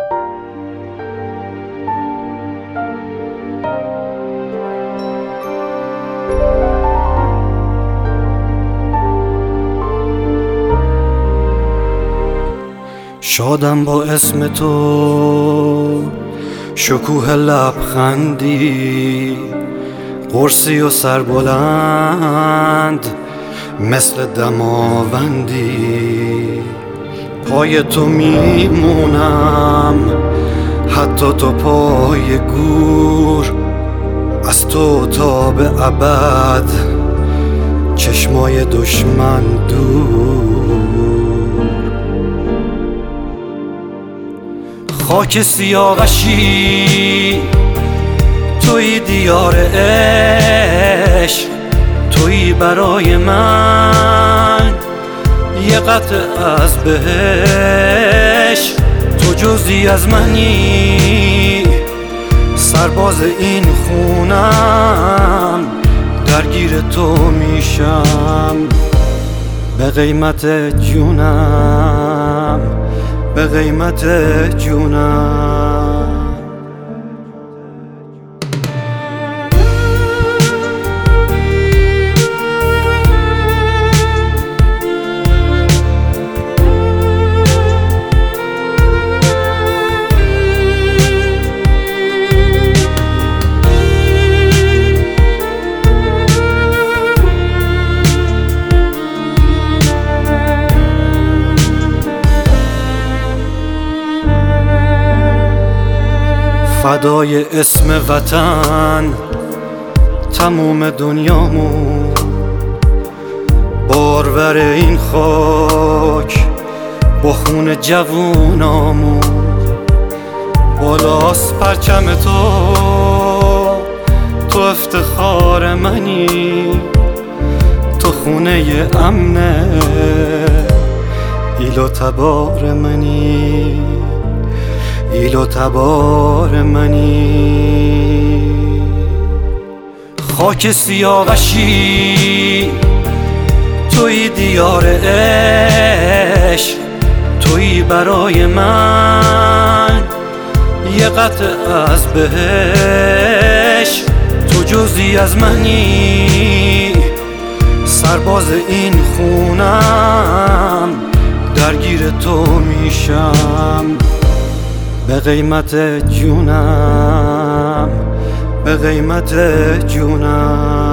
شادم با اسم تو، شکوه لبخندی، قرصی و سربلند مثل دماوندی. پای تو میمونم حتی تو پای گور، از تو تا به ابد چشمای دشمن دور. خاک سیاوشی توی دیار عشق، توی برای من یه قطعه از بهشت. تو جزئی از منی، سرباز این خونم، درگیر تو میشم به قیمت جونم، به قیمت جونم. فدای اسم وطن تموم دنیامون، بارور این خاک با خون جوونامون. بالاست پرچم تو افتخار منی، تو خونه امنه ایل و تبار منی، ایل و تبار منی. خاک سیاوشی توی دیار عشق، توی برای من یه قطعه از بهشت. تو جزئی از منی، سرباز این خونم، درگیر تو میشم به قیمت جونم، به قیمت جونم.